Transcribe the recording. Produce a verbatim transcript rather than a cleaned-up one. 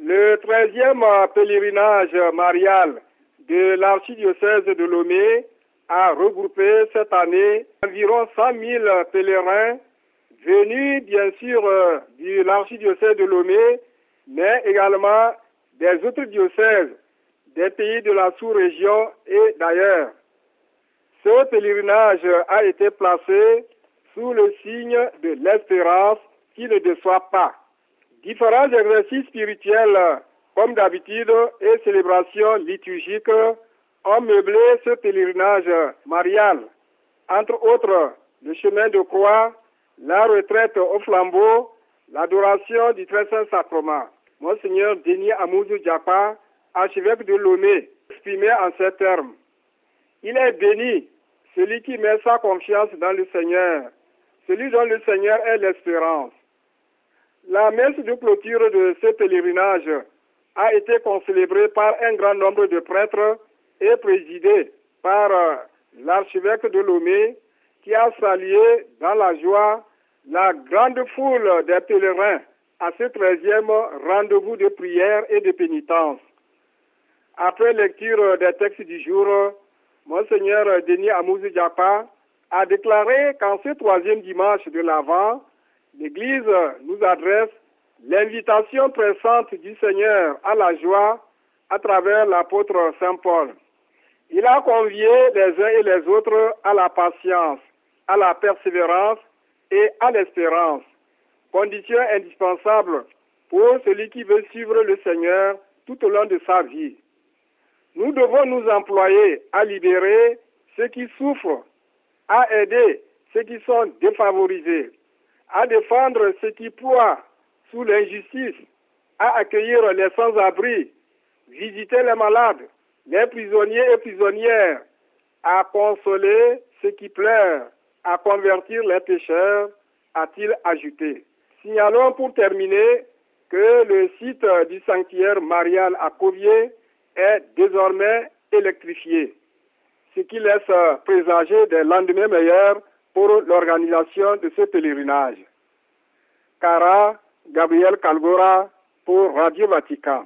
Le treizième pèlerinage marial de l'archidiocèse de Lomé a regroupé cette année environ cent mille pèlerins venus bien sûr de l'archidiocèse de Lomé, mais également des autres diocèses, des pays de la sous-région et d'ailleurs. Ce pèlerinage a été placé sous le signe de l'espérance qui ne déçoit pas. Différents exercices spirituels, comme d'habitude, et célébrations liturgiques ont meublé ce pèlerinage marial. Entre autres, le chemin de croix, la retraite au flambeau, l'adoration du très saint sacrement. Monseigneur Denis Amouzou Diakpa, archevêque de Lomé, exprimé en ces termes. Il est béni, celui qui met sa confiance dans le Seigneur, celui dont le Seigneur est l'espérance. La messe de clôture de ce pèlerinage a été concélébrée par un grand nombre de prêtres et présidée par l'archevêque de Lomé, qui a salué dans la joie la grande foule des pèlerins à ce treizième rendez-vous de prière et de pénitence. Après lecture des textes du jour, Monseigneur Denis Amouzou Diakpa a déclaré qu'en ce troisième dimanche de l'Avent, l'Église nous adresse l'invitation pressante du Seigneur à la joie à travers l'apôtre Saint Paul. Il a convié les uns et les autres à la patience, à la persévérance et à l'espérance, condition indispensable pour celui qui veut suivre le Seigneur tout au long de sa vie. Nous devons nous employer à libérer ceux qui souffrent, à aider ceux qui sont défavorisés, à défendre ceux qui ploient sous l'injustice, à accueillir les sans-abri, visiter les malades, les prisonniers et prisonnières, à consoler ceux qui pleurent, à convertir les pécheurs, a-t-il ajouté. Signalons pour terminer que le site du sanctuaire marial à Covier est désormais électrifié, ce qui laisse présager des lendemains meilleurs pour l'organisation de ce pèlerinage. Cara, Gabriel Kalgora pour Radio Vatican.